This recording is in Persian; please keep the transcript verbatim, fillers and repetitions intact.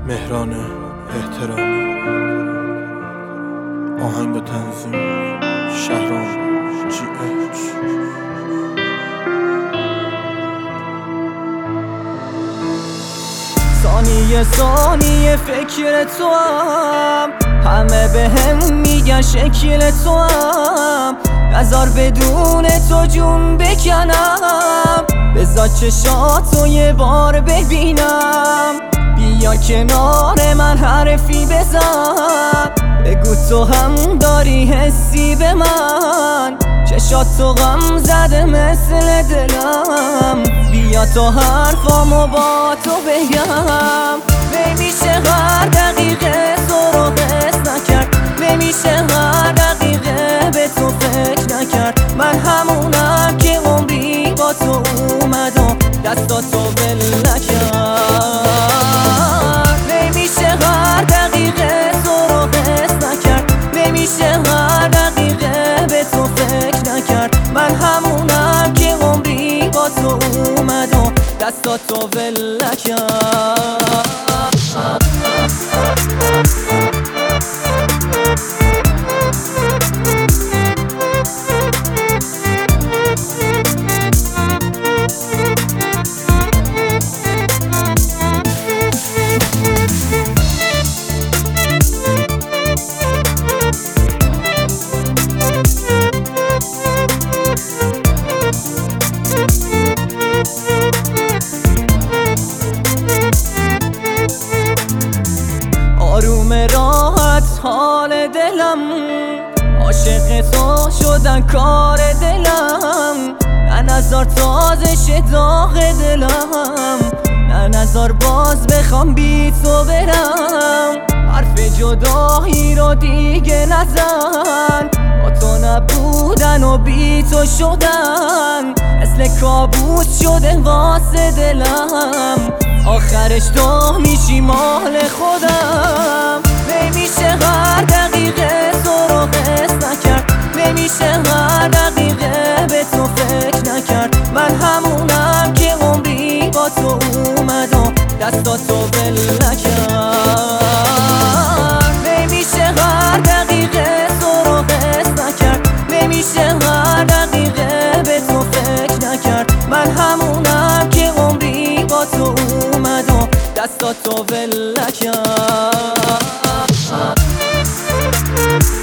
مهران احترامی. آهنگ و تنظیم شهرام جی اچ. ثانیه ثانیه فکر تو هم، همه به هم میگن شکل تو هم. نظر بدون تو جون بکنم، بذار چشاتو یه بار ببینم. بیا کنار من حرفی بزن، بگو تو هم داری حسی به من. چشاتو غم زده مثل دلم، بیا تو حرفامو با تو بگم. نمیشه هر دقیقه تو رو حس نکرد، نمیشه هر دقیقه به تو فکر نکرد. من همونم که عمری با تو اومد و دستاتو ول نکرد. نمیشه هر دقیقه تو رو حس نکرد، نمیشه هر دقیقه به تو فکر نکرد. من همونم که عمری با تو اومد و دستاتو ول نکرد. آروم راحت حال دلم، عاشق تو شدن کار دلم. نه نظر تازه شه داغ دلم، نه نظر باز بخوام بی تو برم. حرف جدایی رو دیگه نزن، با تو نبودن و بی تو شدن مثل کابوس شده واسه دلم. آخرش تو میشی مال خودم. نمیشه هر دقیقه تو رو حس نکرد، نمیشه هر دقیقه به تو فکر نکرد. من همونم که عمری با تو اومد و دستاتو ول نکرد. نمیشه هر دقیقه تو رو حس نکرد، نمیشه هر دقیقه به تو فکر نکرد. من همونم که عمری با تو اومد و دستاتو ول نکرد.